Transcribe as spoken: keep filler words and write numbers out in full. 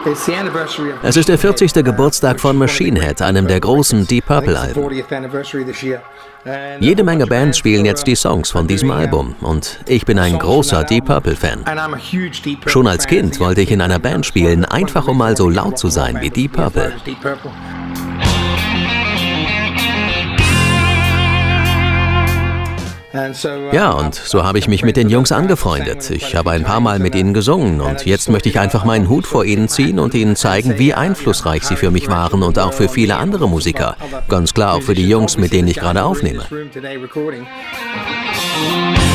Es ist der vierzigste Geburtstag von Machine Head, einem der großen Deep Purple-Alben. Jede Menge Bands spielen jetzt die Songs von diesem Album und ich bin ein großer Deep Purple-Fan. Schon als Kind wollte ich in einer Band spielen, einfach um mal so laut zu sein wie Deep Purple. Ja, und so habe ich mich mit den Jungs angefreundet. Ich habe ein paar Mal mit ihnen gesungen und jetzt möchte ich einfach meinen Hut vor ihnen ziehen und ihnen zeigen, wie einflussreich sie für mich waren und auch für viele andere Musiker. Ganz klar auch für die Jungs, mit denen ich gerade aufnehme.